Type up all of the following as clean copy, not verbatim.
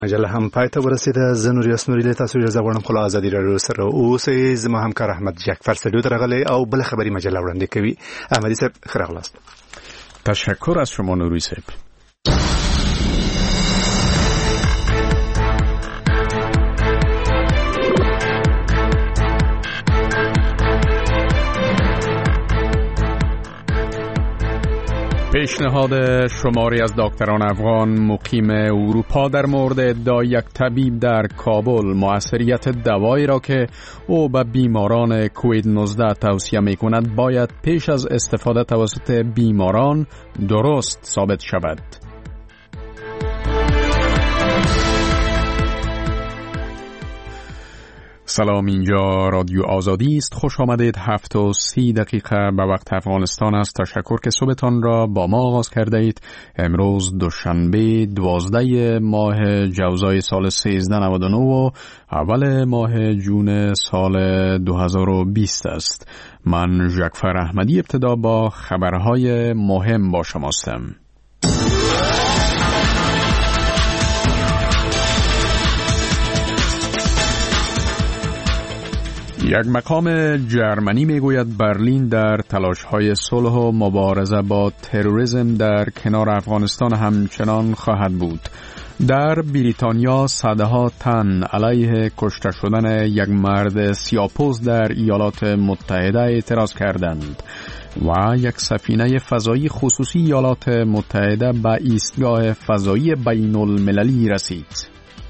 مجله هم پای ته ورسیده. زه نور یاسنوری له تاسو اجازه غواړم خو ازادي راډیو سره اوسئ. زما همکار احمد جعفر سټډیو ته راغلی او بل خبري مجله وړاندې کوي. احمدي صاحب ښه راغلاست. تشکر از شما نوری صاحب. پیشنهاد شماری از دکتران افغان مقیم اروپا در مورد ادعای یک طبیب در کابل موثریت دوایی را که او به بیماران کووید 19 توصیه می کند باید پیش از استفاده توسط بیماران درست ثابت شود. سلام، اینجا رادیو آزادی است. خوش آمدید. 7:30 به وقت افغانستان است. تشکر که صبحتان را با ما آغاز کرده اید. امروز دوشنبه 12 ماه جوزای سال 1399 و اول ماه جون سال 2020 است. من جعفر احمدی ابتدا با خبرهای مهم با شماستم. یک مقام جرمنی میگوید برلین در تلاش‌های صلح و مبارزه با تروریسم در کنار افغانستان همچنان خواهد بود. در بریتانیا صدها تن علیه کشته شدن یک مرد سیاه‌پوست در ایالات متحده اعتراض کردند و یک سفینه فضایی خصوصی ایالات متحده به ایستگاه فضایی بین المللی رسید.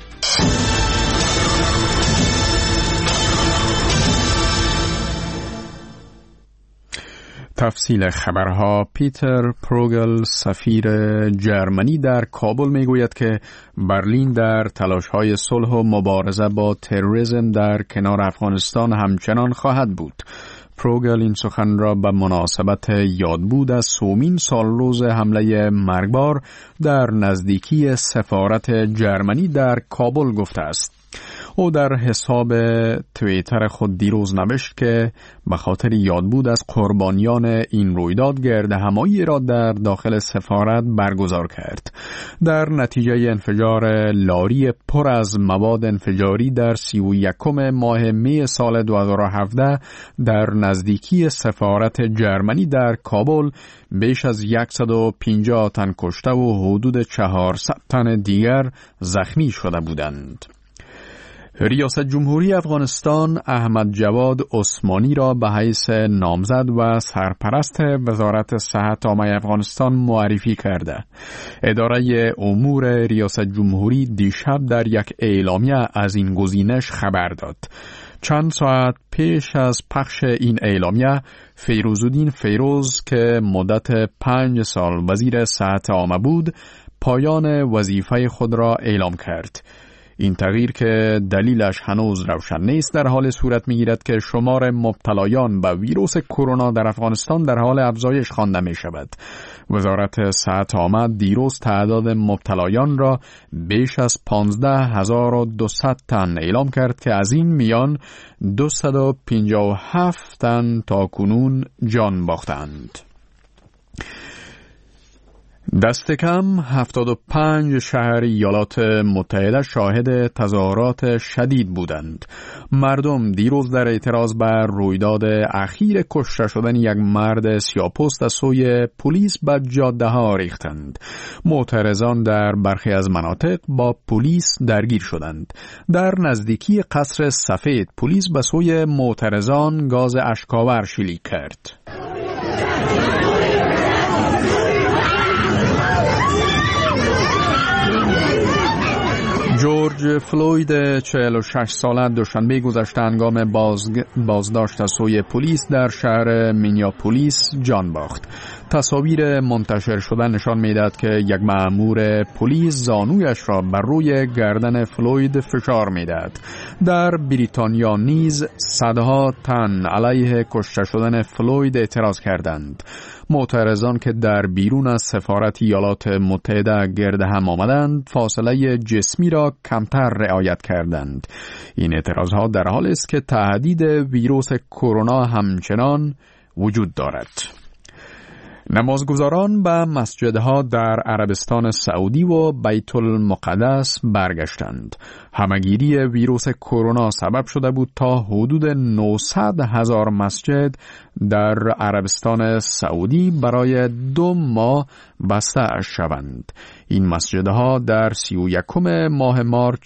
تفصیل خبرها. پیتر پروگل سفیر جرمنی در کابل میگوید که برلین در تلاش‌های صلح و مبارزه با تروریسم در کنار افغانستان همچنان خواهد بود. پروگل این سخن را به مناسبت یادبود از سومین سالروز حمله مرگبار در نزدیکی سفارت جرمنی در کابل گفته است. او در حساب توییتر خود دیروز نوشت که به خاطر یادبود از قربانیان این رویداد گردهمایی را در داخل سفارت برگزار کرد. در نتیجه انفجار لاری پر از مواد انفجاری در 31 ماه می سال 2017 در نزدیکی سفارت جرمنی در کابل بیش از 150 تن کشته و حدود 400 تن دیگر زخمی شده بودند. ریاست جمهوری افغانستان احمد جواد عثمانی را به حیث نامزد و سرپرست وزارت صحت عامه افغانستان معرفی کرده. اداره امور ریاست جمهوری دیشب در یک اعلامیه از این گزینش خبر داد. چند ساعت پیش از پخش این اعلامیه، فیروزالدین فیروز که مدت 5 سال وزیر صحت عامه بود، پایان وظیفه خود را اعلام کرد. این تغییر که دلیلش هنوز روشن نیست در حال صورت می‌گیرد که شمار مبتلایان به ویروس کرونا در افغانستان در حال افزایش خوانده می‌شود. وزارت صحت عامه دیروز تعداد مبتلایان را بیش از 15200 تن اعلام کرد که از این میان 257 تن تاکنون جان باختند. دست کم 75 شهر ایالات متحده شاهد تظاهرات شدید بودند. مردم دیروز در اعتراض بر رویداد اخیر کشته شدن یک مرد سیاه‌پوست از سوی پلیس به جاده ها ریختند. معترضان در برخی از مناطق با پلیس درگیر شدند. در نزدیکی قصر سفید پلیس به سوی معترضان گاز اشک‌آور شلیک کرد. جورج فلوید 46 ساله دوشنبه گذشته هنگام بازداشت از سوی پلیس در شهر مینیاپولیس جان باخت. تصاویر منتشر شده نشان می‌دهد که یک مأمور پلیس زانویش را بر روی گردن فلوید فشار می‌دهد. در بریتانیا نیز صدها تن علیه کشته شدن فلوید اعتراض کردند. معترضان که در بیرون از سفارت ایالات متحده گرد هم آمدند فاصله جسمی را کمتر رعایت کردند. این اعتراضها در حالی است که تهدید ویروس کرونا همچنان وجود دارد. نمازگزاران به مسجدها در عربستان سعودی و بیت المقدس برگشتند. همگیری ویروس کرونا سبب شده بود تا حدود 900,000 مسجد در عربستان سعودی برای 2 ماه بسته شوند. این مسجدها در 31 ماه مارچ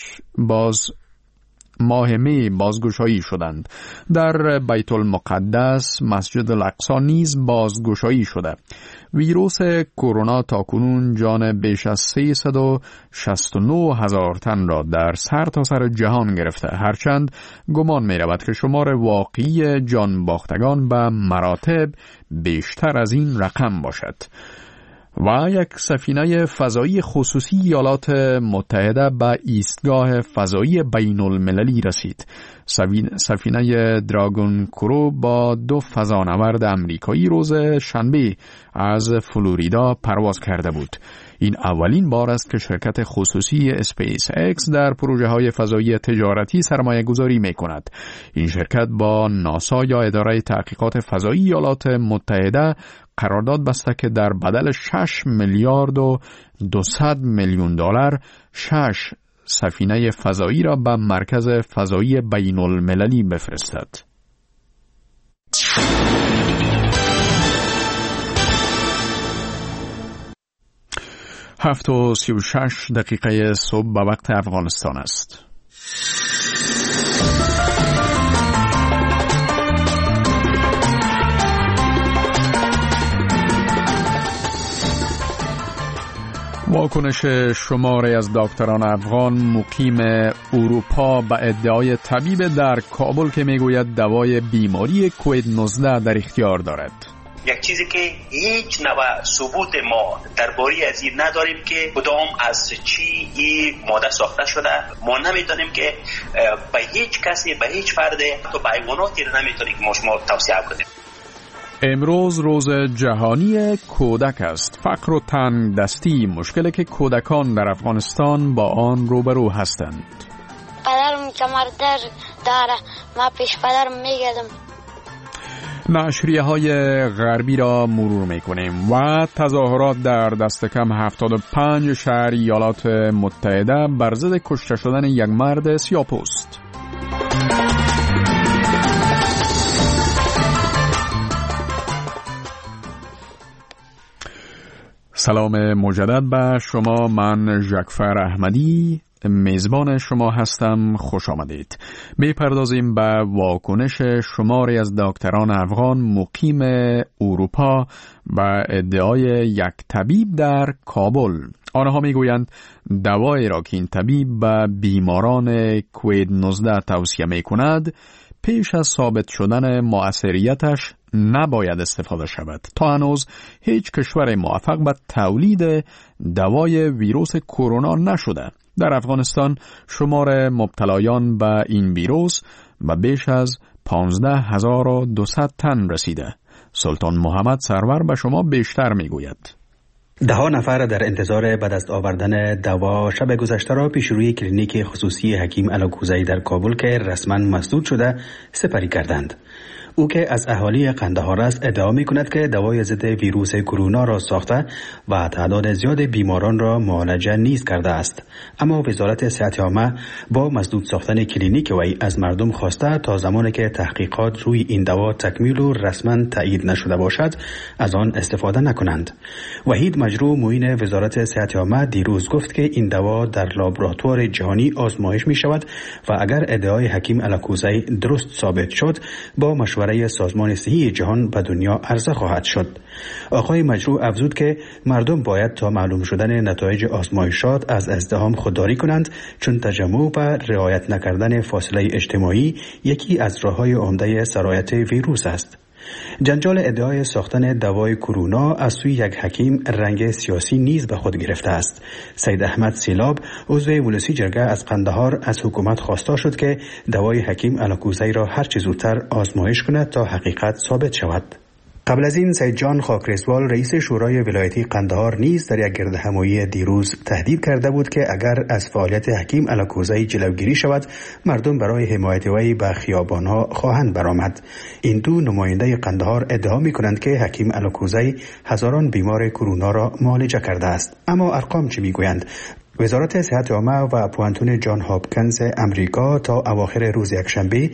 ماه می بازگشایی شدند. در بیت المقدس مسجد الاقصی نیز بازگشایی شده. ویروس کرونا تاکنون جان بیش از 369,000 تن را در سرتاسر جهان گرفته، هرچند گمان می رود که شمار واقعی جان باختگان به مراتب بیشتر از این رقم باشد. و یک سفینه فضایی خصوصی ایالات متحده به ایستگاه فضایی بین المللی رسید. سفینه دراگون کرو با 2 فضانورد امریکایی روز شنبه از فلوریدا پرواز کرده بود. این اولین بار است که شرکت خصوصی اسپیس اکس در پروژه های فضایی تجارتی سرمایه گذاری می کند. این شرکت با ناسا یا اداره تحقیقات فضایی ایالات متحده قرارداد بسته که در بدل 6 میلیارد و 200 میلیون دلار 6 سفینه فضایی را به مرکز فضایی بین المللی بفرستد. 7:36 صبح به وقت افغانستان است. واکنش شماری از دکتران افغان مقیم اروپا به ادعای طبیب در کابل که میگوید دوای بیماری کووید 19 در اختیار دارد. یک چیزی که هیچ نوع ثبوت ما درباره از این نداریم که کدام از چی این ماده ساخته شده. ما نمیدونیم که به هیچ کسی، به هیچ فرد، حتی به حیواناتی نمیتونیم که شما توصیه کنیم. امروز روز جهانی کودک است. فقر و تنگ دستی مشکلی که کودکان در افغانستان با آن روبرو هستند. پدرم کمر درد داره، ما پیش پدرم میگردم. نشریه های غربی را مرور میکنیم و تظاهرات در دست کم 75 شهر ایالات متحده بر ضد کشته شدن یک مرد سیاه‌پوست. سلام مجدد به شما. من جعفر احمدی میزبان شما هستم. خوش آمدید. میپردازیم به واکنش شماری از دکتران افغان مقیم اروپا و ادعای یک طبیب در کابل. آنها میگویند دوایی را که این طبیب به بیماران کووید 19 توصیه میکند پیش از ثابت شدن مؤثریتش نباید استفاده شود. تا هنوز هیچ کشور موفق به تولید دوای ویروس کرونا نشده. در افغانستان شمار مبتلایان به این ویروس به بیش از 15,200 تن رسیده. سلطان محمد سرور به شما بیشتر میگوید. 10 نفر در انتظار به دست آوردن دوا شب گذشته را پیش روی کلینیک خصوصی حکیم الاکوزی در کابل که رسما مسدود شده سپری کردند. او که از اهالی قندهار است ادعا می‌کند که دوای ضد ویروس کرونا را ساخته و تعداد زیاد بیماران را معالجه نیز کرده است. اما وزارت صحت عامه با مسدود ساختن کلینیک وی از مردم خواسته تا زمانی که تحقیقات روی این دوا تکمیل و رسما تایید نشده باشد از آن استفاده نکنند. وحید مجروح معین وزارت صحت عامه دیروز گفت که این دوا در لابراتوار جهانی آزمایش می‌شود و اگر ادعای حکیم الاکوزی درست ثابت شد با مشورت برای سازمان صحی جهان به دنیا عرضه خواهد شد. آقای مجروح افزود که مردم باید تا معلوم شدن نتایج آزمایشات از ازدحام خودداری کنند، چون تجمع و رعایت نکردن فاصله اجتماعی یکی از راه‌های عمده سرایت ویروس است. جنجال ادعای ساختن دوای کرونا از سوی یک حکیم رنگ سیاسی نیز به خود گرفته است. سید احمد سیلاب عضو مجلس جرگه از قندهار از حکومت خواسته شد که دوای حکیم الاکوزی را هر چه زودتر آزمایش کند تا حقیقت ثابت شود. قبل از این سید جان خاکرسوال رئیس شورای ولایتی قندهار نیز در یک گردهمایی دیروز تهدید کرده بود که اگر از فعالیت حکیم الکوزی جلوگیری شود مردم برای حمایت وی به خیابانها خواهند برآمد. این دو نماینده قندهار ادعا می‌کنند که حکیم الکوزی هزاران بیمار کرونا را معالجه کرده است. اما ارقام چه میگویند؟ وزارت صحت عامه و پوانتون جان هاپکینز امریکا تا اواخر روز یکشنبه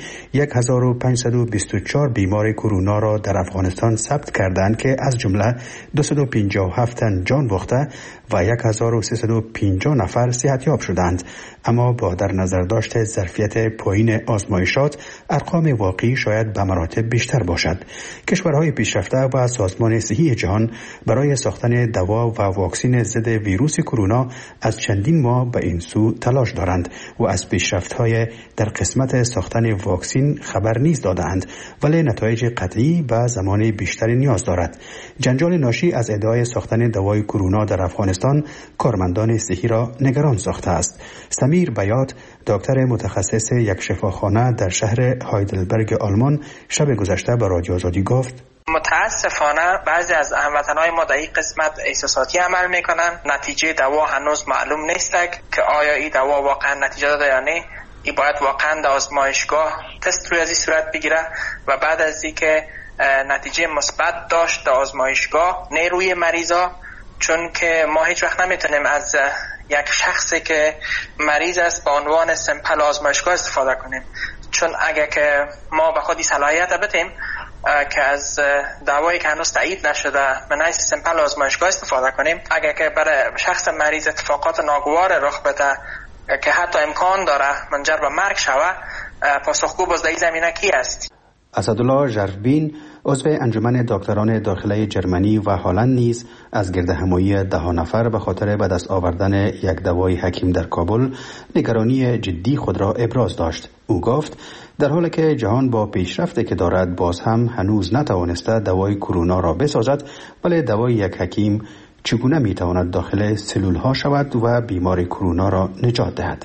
1524 بیمار کرونا را در افغانستان ثبت کردند که از جمله 257 تن جان باخته و 1350 نفر صحتیاب شدند. اما با در نظر داشت ظرفیت پایین آزمایشات ارقام واقعی شاید به مراتب بیشتر باشد. کشورهای پیشرفته و سازمان صحی جهان برای ساختن دوا و واکسن ضد ویروس کرونا از چندین ماه به این سو تلاش دارند و از پیشرفت‌های در قسمت ساختن واکسن خبر نیز دادند، ولی نتایج قطعی به زمان بیشتری نیاز دارد. جنجال ناشی از ادعای ساختن دوای کرونا در افغانستان کارمندان صحی را نگران ساخته است. سمیر بیات، دکتر متخصص یک شفاخانه در شهر هایدلبرگ آلمان، شب گذشته به رادیو آزادی گفت: متاسفانه بعضی از هموطنان ما در این قسمت احساساتی عمل میکنن. نتیجه دوا هنوز معلوم نیست که آیا این دوا واقعا نتیجه داده یا نه. این باید واقعا در آزمایشگاه تست روی از این صورت بگیره و بعد از اینکه نتیجه مثبت داشت در آزمایشگاه نه روی مریضا، چون که ما هیچ وقت نمیتونیم از یک شخصی که مریض است به عنوان سمپل آزمایشگاه استفاده کنیم، چون اگر که ما به خودی صلاحیت بدیم که از دوایی که هنوز تایید نشده به نحو سمپل آزمایشگاه استفاده کنیم، اگر که برای شخص مریض اتفاقات ناگوار رخ بده که حتی امکان داره منجر به مرگ شود، پاسخگو باز در این زمینه کی است؟ اسدالله ژرفبین، عضو انجمن دکتران داخله جرمنی و هلند نیز از گردهمایی 10 نفر به خاطر به دست آوردن یک دوای حکیم در کابل نگرانی جدی خود را ابراز داشت. او گفت در حالی که جهان با پیشرفتی که دارد باز هم هنوز نتوانسته دوای کرونا را بسازد، ولی دوای یک حکیم چگونه میتواند داخل سلول ها شود و بیمار کرونا را نجات دهد؟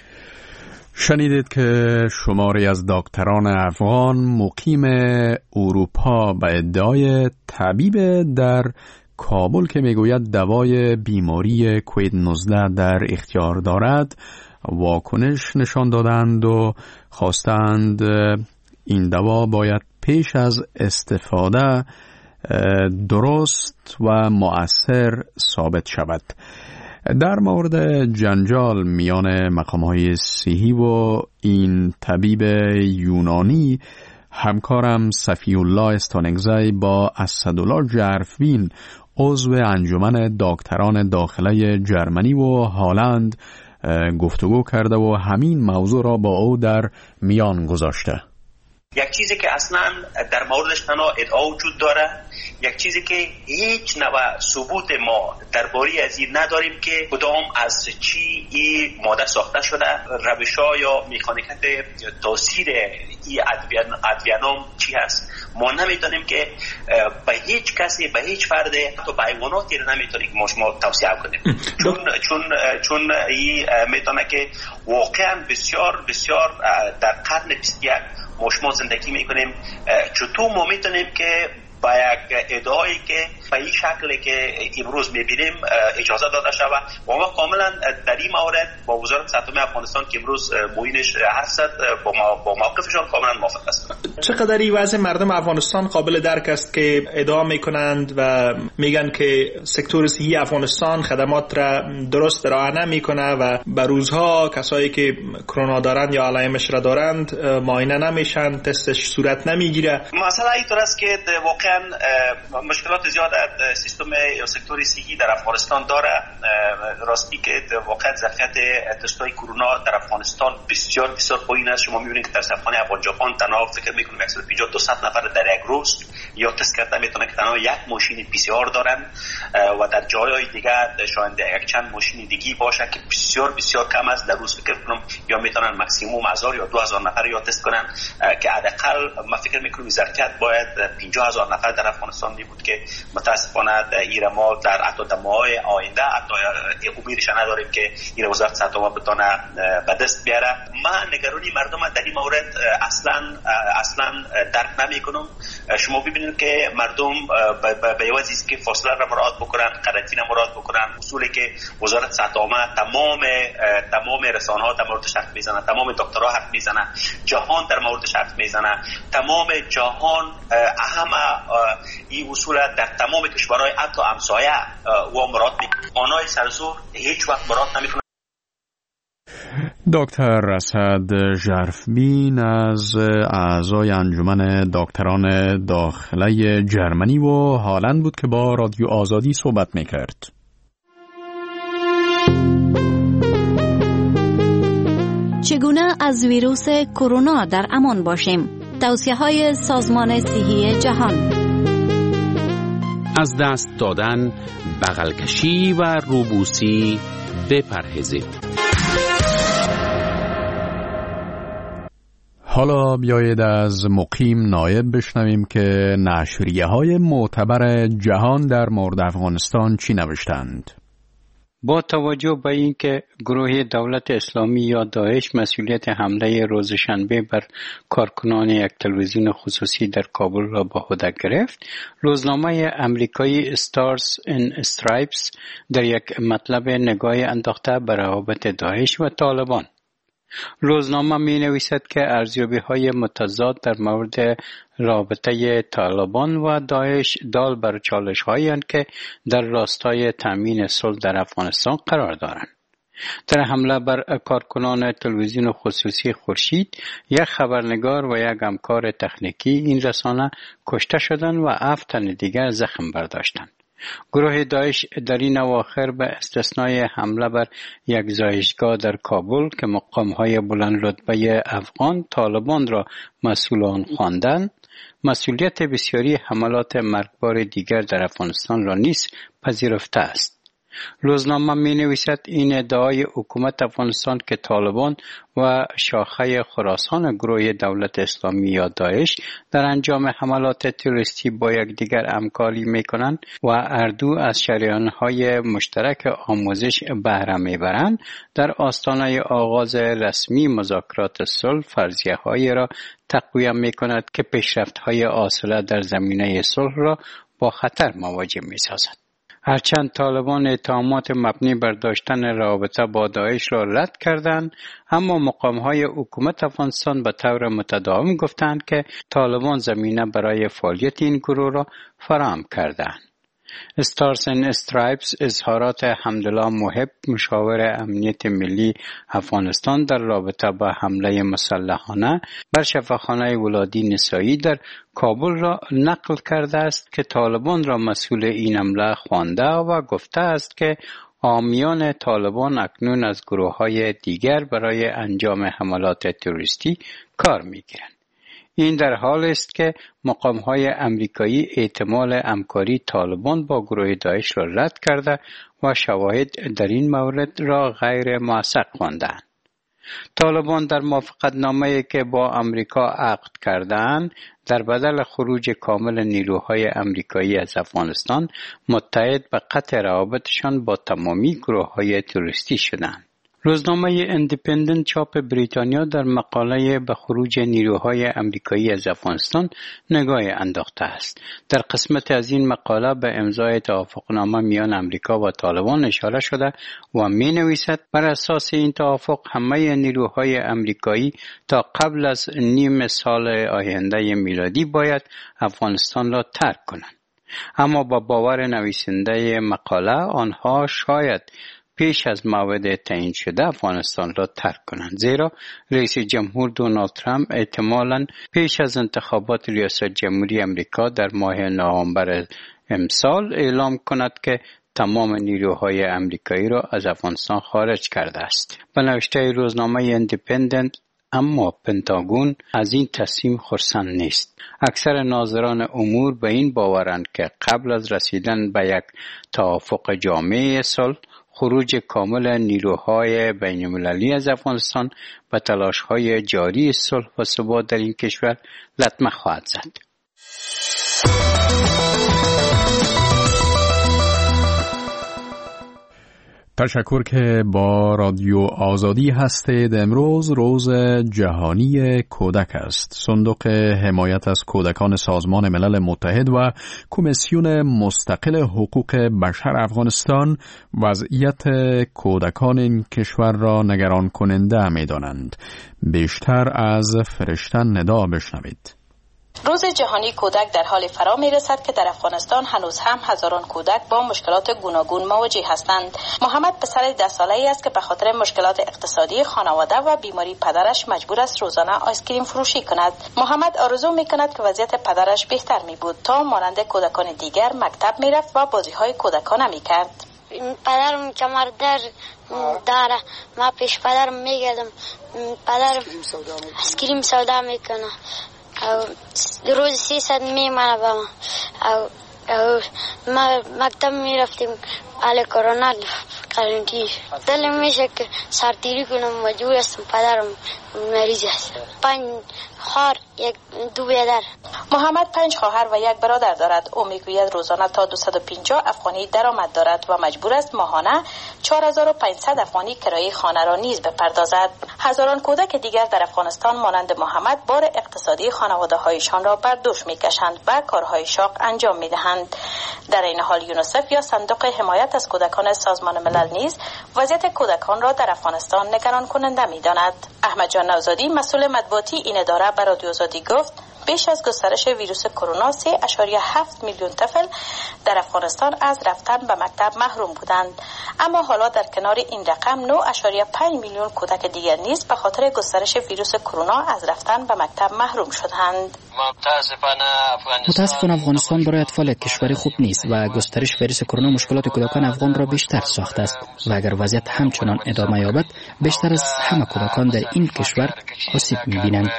شنیدید که شماری از دکتران افغان مقیم اروپا به ادعای طبیب در کابل که میگوید دوای بیماری کووید 19 در اختیار دارد واکنش نشان دادند و خواستند این دوا باید پیش از استفاده درست و مؤثر ثابت شود. در مورد جنجال میان مقام‌های صحی و این طبیب یونانی، همکارم صفی الله استانگزی با اسدالله ژرفبین، عضو انجمن دکتران داخله جرمنی و هلند گفتگو کرده و همین موضوع را با او در میان گذاشته. یک چیزی که اصلا در موردش تنها ادعا وجود داره، یک چیزی که هیچ نوع ثبوت ما درباره از این نداریم که کدام از چی این ماده ساخته شده، روش‌ها یا مکانیکت تاثیر این ادویه‌نام چی هست. ما نمیتونیم که به هیچ کسی، به هیچ فرد، حتی به حیواناتی رو نمیتونیم ما توصیه کنیم، چون این میتونه که واقعا بسیار بسیار در قرن 21 ما شما زندگی میکنیم. چطور ما میتونیم که با یک ادعایی که به این شکلی که امروز میبینیم اجازه داده شود و ما کاملا در این مورد با وزارت صحت عامه افغانستان که امروز معینش هست با موقفشان کاملا موافق هستم. چقدر این وضع مردم افغانستان قابل درک است که ادعا میکنند و میگن که سکتور صحی افغانستان خدمات را درست ارائه نمیکنه و به روزها کسایی که کرونا دارند یا علائمش را دارند معاینه نمیشن، تستش صورت نمیگیره؟ مسئله اینطور است که واقعا مشکلات زیاد سیستم یا سکتور صحی در افغانستان داره. راستی که واقعا ظرفیت تست‌های کرونا در افغانستان بسیار بسیار پایین است. شما می‌بینید که در سرخانه افغان ژاپن تنها فکر می‌کنم 150-200 نفر در یک روز یا تست کرده میتونه که تنها یک ماشین PCR دارن و در جاهای دیگه شاید یک چند ماشین دیگه باشه که بسیار بسیار کم است. در روز فکر کنم یا میتونن ماکسیموم 1000 یا 2000 نفر یا تست کنن که حداقل ما فکر می‌کنم ظرفیت باید 50000 نفر در افغانستان می بود که متاسفانه ایران ما در ماهای آینده حتی امیدش نداریم که ایران وزارت صحت عامه بتونه به دست بیاره. من نگرانی مردم در این مورد اصلا درک نمیکنم. شما ببینید که مردم به عوض است که فاصله را مراعات بکنن، قرنطینه مراعات بکنن، اصولی که وزارت صحت عامه تمام رسانه‌ها در موردش حرف میزنن، تمام دکترها حرف میزنن، جهان در موردش حرف میزنه، تمام جهان این اصول در تمام کشورهای حتی همسایه و مراعات میکنن. آنهای سرزور هیچ وقت مراعات نمیکنن. دکتر اسد ژرفبین از اعضای انجمن دکتران داخله جرمنی و هالند بود که با رادیو آزادی صحبت میکرد. چگونه از ویروس کرونا در امان باشیم؟ توصیه‌های سازمان صحی جهان. از دست دادن، بغل کشی و روبوسی بپرهیزید. حالا بیایید از مقیم نایب بشنویم که نشریه‌های معتبر جهان در مورد افغانستان چی نوشتند. با توجه به اینکه گروه دولت اسلامی یا داعش مسئولیت حمله روز شنبه بر کارکنان یک تلویزیون خصوصی در کابل را به عهده گرفت، روزنامه امریکایی استارز ان استرایپس در یک مطلب نگاه انداخته به روابط داعش و طالبان. روزنامه می نویسد که ارزیابی‌های متضاد در مورد رابطه طالبان و داعش دال بر چالش‌هایی اند که در راستای تامین صلح در افغانستان قرار دارند. در حمله بر کارکنان تلویزیون خصوصی خورشید، یک خبرنگار و یک همکار تکنیکی این رسانه کشته شدند و 7 تن دیگر زخم برداشتند. گروه داعش در این اواخر به استثنای حمله بر یک زایشگاه در کابل که مقام‌های بلند رتبه افغان طالبان را مسئولان خواندند، مسئولیت بسیاری حملات مرگبار دیگر در افغانستان را نیز پذیرفته است. روزنامه می نویسد این ادعای حکومت افغانستان که طالبان و شاخه خراسان گروه دولت اسلامی یا داعش در انجام حملات تروریستی با یکدیگر همکاری می کنند و هر دو از شریان‌های مشترک آموزش بهره می برند، در آستانه آغاز رسمی مذاکرات صلح فرضیه‌هایی را تقویت می کند که پیشرفت‌های حاصله در زمینه صلح را با خطر مواجه می سازد. هرچند طالبان اتهامات مبنی بر داشتن رابطه با داعش را رد کردند، اما مقام‌های حکومت افغانستان به طور متداوم گفتند که طالبان زمینه برای فعالیت این گروه را فراهم کردند. استارز ان استرایپس اظهارات حمدالله محب مشاور امنیت ملی افغانستان در رابطه با حمله مسلحانه بر شفاخانه ولادی نسایی در کابل را نقل کرده است که طالبان را مسئول این حمله خوانده و گفته است که حامیان طالبان اکنون از گروه‌های دیگر برای انجام حملات تروریستی کار می‌گیرند. این در حال است که مقام‌های امریکایی احتمال همکاری طالبان با گروه داعش را رد کرده و شواهد در این مورد را غیر موثق خواندند. طالبان در موافقتنامه‌ای که با امریکا عقد کردند، در بدل خروج کامل نیروهای امریکایی از افغانستان متحد به قطع روابطشان با تمامی گروه‌های تروریستی شدند. روزنامه اندیپندنت چاپ بریتانیا در مقاله به خروج نیروهای امریکایی از افغانستان نگاه انداخته است. در قسمت از این مقاله به امضای توافقنامه میان امریکا و طالبان اشاره شده و می نویسد بر اساس این توافق همه نیروهای امریکایی تا قبل از نیم سال آینده میلادی باید افغانستان را ترک کنند. اما با باور نویسنده مقاله آنها شاید پیش از موعد تعیین شده افغانستان را ترک کنند، زیرا رئیس جمهور دونالد ترامپ احتمالاً پیش از انتخابات ریاست جمهوری امریکا در ماه نوامبر امسال اعلام کند که تمام نیروهای امریکایی را از افغانستان خارج کرده است. به نوشته روزنامه اندیپندنت، اما پنتاگون از این تصمیم خرسند نیست. اکثر ناظران امور به این باورند که قبل از رسیدن به یک توافق جامع صلح، خروج کامل نیروهای بین‌المللی از افغانستان به تلاش‌های جاری صلح و ثبات در این کشور لطمه خواهد زد. تشکر که با رادیو آزادی هستید. امروز روز جهانی کودک است. صندوق حمایت از کودکان سازمان ملل متحد و کمیسیون مستقل حقوق بشر افغانستان وضعیت کودکان این کشور را نگران کننده می‌دانند. بیشتر از فرشتن ندا بشنوید. روز جهانی کودک در حال فرا می رسد که در افغانستان هنوز هم هزاران کودک با مشکلات گوناگون مواجه هستند. محمد پسر 10 ساله‌ای است که به خاطر مشکلات اقتصادی خانواده و بیماری پدرش مجبور است روزانه آیسکریم فروشی کند. محمد آرزو می کند که وضعیت پدرش بهتر می بود تا مانند کودکان دیگر مکتب می رفت و بازی‌های کودکانه می کرد. پدرم کمردر داره، ما پیش پدرم می گردم، پدرم آیسکریم سودا می کنه، روز 300 میمانه با ما مکتب میرفتیم حال کرونا قرنطینه دلم میشه که سرتیری کنم مجبور هستم پدرم مریض است. 5 خواهر 2 برادر. محمد 5 خواهر و 1 برادر دارد. او میگوید روزانه تا 250 افغانی درآمد دارد و مجبور است ماهانه 4500 افغانی کرایه خانه را نیز بپردازد. هزاران کودک دیگر در افغانستان مانند محمد بار اقتصادی خانواده‌هایشان را بر دوش میکشند و کارهای شاق انجام میدهند. در این حال یونیسف یا صندوق حمایت از کودکان سازمان ملل نیز وضعیت کودکان را در افغانستان نگران کننده می‌داند. احمد جان نوزادی مسئول مطبوعاتی این اداره به رادیو آزادی گفت بیش از گسترش ویروس کرونا 3.7 میلیون طفل در افغانستان از رفتن به مکتب محروم بودند، اما حالا در کنار این رقم 9.5 میلیون کودک دیگر نیز به خاطر گسترش ویروس کرونا از رفتن به مکتب محروم شدند. متاسفانه افغانستان برای اطفال کشور خوب نیست و گسترش ویروس کرونا مشکلات کودکان افغان را بیشتر ساخته است و اگر وضعیت همچنان ادامه یابد بیشتر از همه کودکان در این کشور آسیب می‌بینند.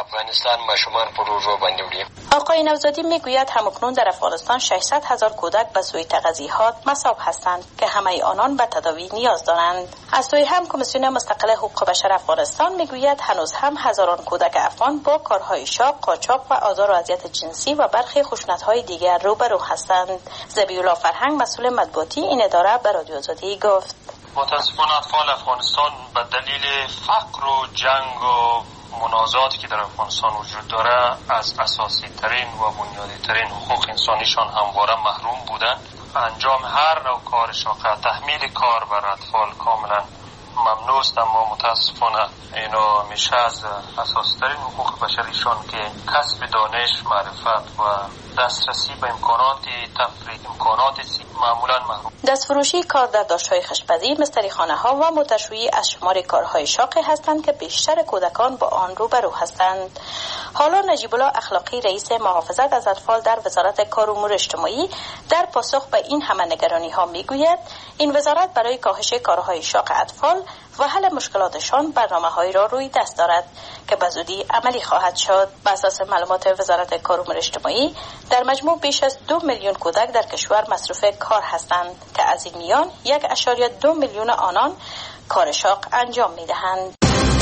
آقای نوزادی میگوید همکنون در افغانستان 600,000 کودک به سوی تغذیهات مصاب هستند که همه آنان به تداوی نیاز دارند. از سوی هم کمیسیون مستقل حقوق بشر افغانستان میگوید هنوز هم هزاران کودک افغان با کارهای شاق، قاچاق و آزار و اذیت جنسی و برخی خشونت‌های دیگر روبرو هستند. ذبیح‌الله فرهنگ مسئول مطبوعاتی این اداره به رادیو آزادی گفت متاسفانه اطفال افغانستان به دلیل فقر و جنگ و منازعاتی که در افغانستان وجود داره از اساسی ترین و بنیادی ترین حقوق انسانیشان همواره محروم بودند. انجام هر نوع کار شاقه، تحمیل کار بر اطفال کاملا ممنوع است، اما متاسفانه اینا میشه از اساسی ترین حقوق بشریشان که کسب دانش، معرفت و دسترسی به امکانات تفریح، امکانات معمولا محروم. دستفروشی، کار در داشت‌های خشپزی، مستریخانه‌ها و موترشویی از شمار کارهای شاقی هستند که بیشتر کودکان با آن روبرو هستند. حالا نجیب الله اخلاقی رئیس محافظت از اطفال در وزارت کار و امور اجتماعی در پاسخ به این همه نگرانی‌ها میگوید این وزارت برای کاهش کارهای شاق اطفال و حل مشکلاتشان برنامه‌هایی را روی دست دارد که به زودی عملی خواهد شد. بر اساس معلومات وزارت کار و امور اجتماعی در مجموع بیش از 2 میلیون کودک در کشور مصروف کار هستند که از این میان 1.2 میلیون آنان کار شاق انجام می‌دهند.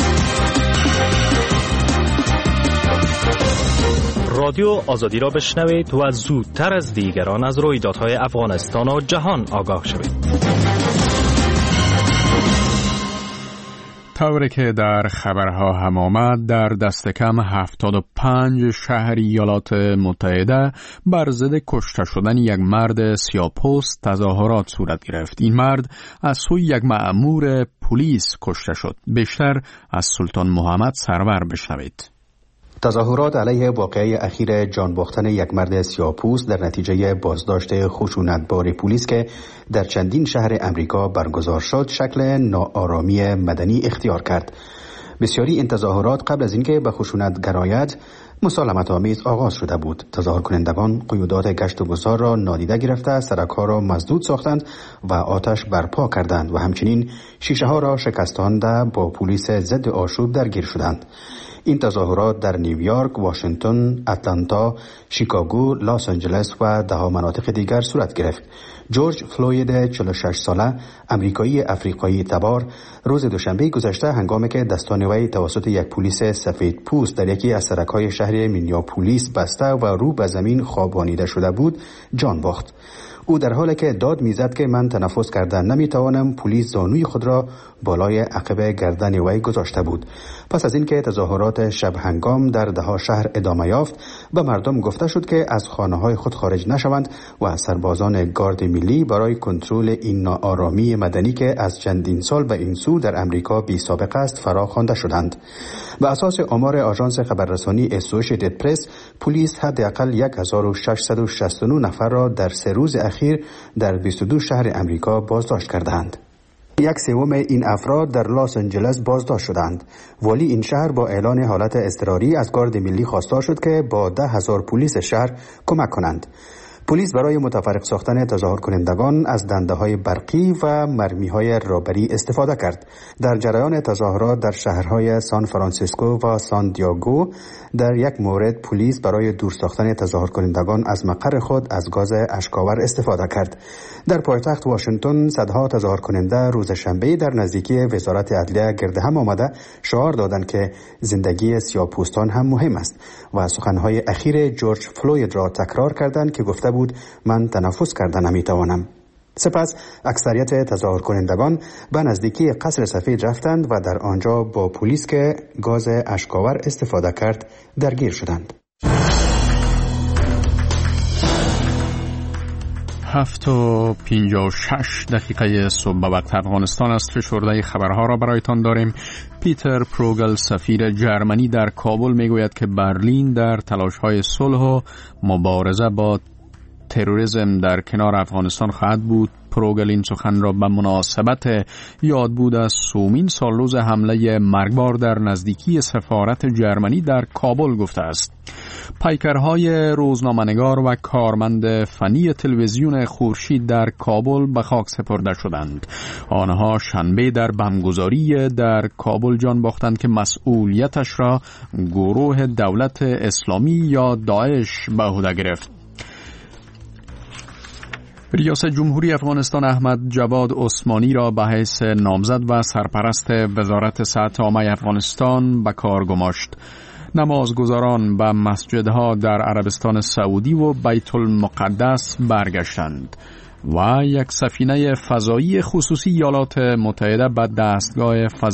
رادیو آزادی را بشنوید و زودتر از دیگران از رویدادهای افغانستان و جهان آگاه شوید. طوری که در خبرها هم آمد در دست کم 75 شهر ایالات متحده بر ضد کشته شدن یک مرد سیاه‌پوست تظاهرات صورت گرفت. این مرد از سوی یک مأمور پلیس کشته شد. بیشتر از سلطان محمد سرور بشنوید. تظاهرات علیه واقعه اخیر جان باختن یک مرد سیاه‌پوست در نتیجه بازداشت خشونتبار پلیس که در چندین شهر امریکا برگزار شد شکل ناآرامی مدنی اختیار کرد. بسیاری این تظاهرات قبل از اینکه به خشونت گراید مسالمت‌آمیز آغاز شده بود. تظاهر کنندگان قیودات گشت و گذار را نادیده گرفته سرک‌ها را مسدود ساختند و آتش برپا کردند و همچنین شیشه‌ها را شکستانده با پلیس ضد آشوب درگیر شدند. این تظاهرات در نیویورک، واشنگتن، اتلانتا، شیکاگو، لاس آنجلس و ده‌ها مناطق دیگر صورت گرفت. جورج فلوید 46 ساله امریکایی افریقایی تبار روز دوشنبه گذشته هنگامی که دستان وی توسط یک پلیس سفید پوست در یکی از سرک‌های شهر مینیاپولیس بسته و رو به زمین خوابانیده شده بود جان باخت. او در حالی که داد میزد که من تنفس کردن نمیتوانم، پلیس زانوی خود را بالای عقب گردن وی گذاشته بود. پس از اینکه تظاهرات شب هنگام در دهها شهر ادامه یافت، به مردم گفته شد که از خانه‌های خود خارج نشوند و سربازان گارد ملی برای کنترل این ناآرامی مدنی که از چندین سال به این سو در امریکا بی سابقه است فرا خوانده شدند. به اساس آمار آژانس خبررسانی اسوشیتد پرس، پلیس حداقل 1669 نفر را در 3 روز اخیر در 22 شهر امریکا بازداشت کردند. 1/3 این افراد در لس آنجلس بازداشت شدند. والی این شهر با اعلان حالت اضطراری از گارد ملی خواستار شد که با 10,000 پلیس شهر کمک کنند. پلیس برای متفرق ساختن تظاهر کنندگان از دنده‌های برقی و مرمی‌های رابری استفاده کرد. در جریان تظاهرات در شهرهای سان فرانسیسکو و سان دیاگو، در یک مورد پلیس برای دور ساختن تظاهر کنندگان از مقر خود از گاز اشک‌آور استفاده کرد. در پایتخت واشنگتن صدها تظاهر کننده روز شنبه در نزدیکی وزارت عدلیه گرد هم آمده شعار دادند که زندگی سیاه‌پوستان هم مهم است و سخنهای اخیر جورج فلوید را تکرار کردند که گفته بود من تنفس کردن نمیتوانم. سپس اکثریت تظاهر کنندگان به نزدیکی قصر سفید رفتند و در آنجا با پلیس که گاز اشک‌آور استفاده کرد درگیر شدند. 7:56 صبح به وقت افغانستان است. فشرده خبرها را برایتان داریم. پیتر پروگل سفیر جرمنی در کابل میگوید که برلین در تلاش‌های صلح و مبارزه با تروریسم در کنار افغانستان خواهد بود. پروگل این سخن را به مناسبت یادبود از 3مین سالروز حمله مرگبار در نزدیکی سفارت جرمنی در کابل گفته است. پیکرهای روزنامه‌نگار و کارمند فنی تلویزیون خورشید در کابل به خاک سپرده شدند. آنها شنبه در بمبگذاری در کابل جان باختند که مسئولیتش را گروه دولت اسلامی یا داعش به عهده گرفت. ریاست جمهوری افغانستان احمد جواد عثمانی را به حیث نامزد و سرپرست وزارت صحت عامه افغانستان به کار گماشت. نمازگزاران به مسجدها در عربستان سعودی و بیت المقدس برگشتند و یک سفینه فضایی خصوصی ایالات متحده به دستگاه